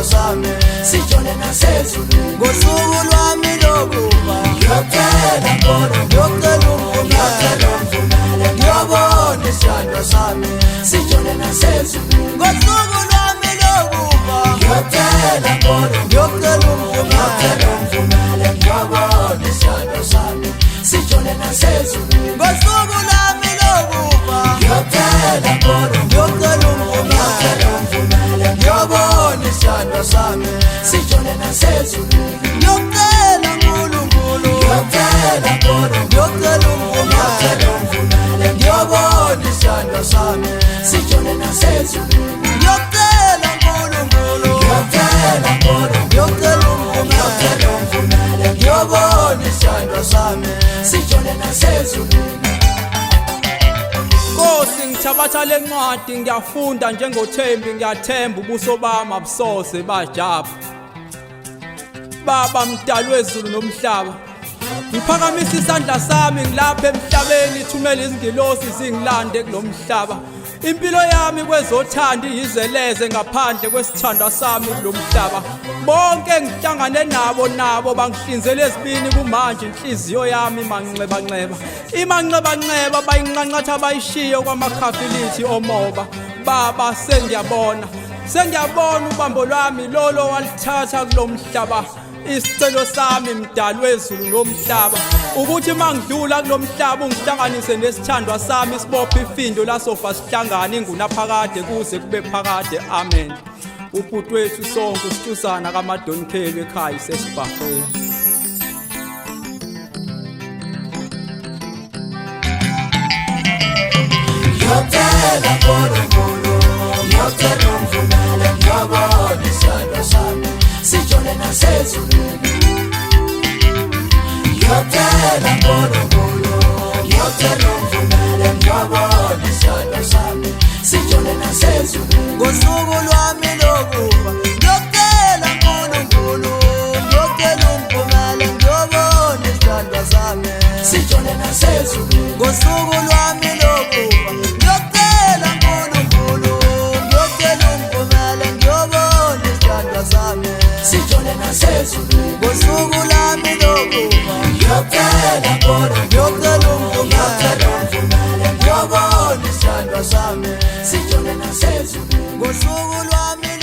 sami sijole nasezulwini ngosuku lwami lokufa ngiyocela Nkolo ngiyocela umvumela ngiyobona isandla sami sijole nasezulwini ngosuku lwami lokufa ngiyocela Nkolo ngiyocela umvumela ngiyobona isandla sami sijole nasezulwini ngosuku lwami lokufa ngiyocela Nkolo ngiyocela umvumela ngiyobona isandla sami sijole nasezulwini ngiyocela uNkulunkulu ngiyocela Nkolo ngiyocela umvumela ngiyobona isandla sami sijole nasezulwini ngiyocela uNkulunkulu ngiyocela Nkolo ngiyocela umvumela ngiyobona isandla sami sijole nasezulwini Nkosi ngithabatha lencwadi ngiyafunda njengoThembi ngiyathemba ubuso bami abusose bajapha Baba mdali wezulu nomhlaba ngiphakamisa isandla sami ngilapha emhlabeni thumela izingilosi zingilande kulomhlaba impilo yami kwezothanda iyizeleze ngaphandle kwesithandwa sami kulomhlaba bonke ngihlangane nabo bangihlinzela ezibini kumanje inhliziyo yami manxeba imanxeba bayinqanqatha bayishiye kwamakhafilithi omoba Baba sengiyabona ubambo lwami lolo walithatha kulomhlaba isicelo sami mdali wezulu nomhlaba ukuthi mangidlula kulomhlaba ungihlanganise nesithandwa sami sibophe ifindo lasofa sihlangane ingunaphakade kuze kube phakade amen ubhuti wethu sonke usithusana kaMadonkheli ekhaya isesibhahweni ngiyocela Nkulunkulu ngiyocela umvumela ngiyobona isandla sami sijole nasezulwini ngiyocela Nkulunkulu ngiyocela umvumela ngiyobona isandla sami sijole nasezulwini ngosuku lwami lokufa ngiyocela uNkulunkulu ngiyocela umvumela ngiyobona isandla sami sijole nasezulwini ngosuku lwami lokufa ngiyocela uNkulunkulu ngiyocela umvumela ngiyobona isandla sami sijole nasezulwini ngosuku lwami lokufa ngiyocela Nkulunkulu ngiyocela umvumela ngiyobona isandla sami sijole nasezulwini ngosuku lwami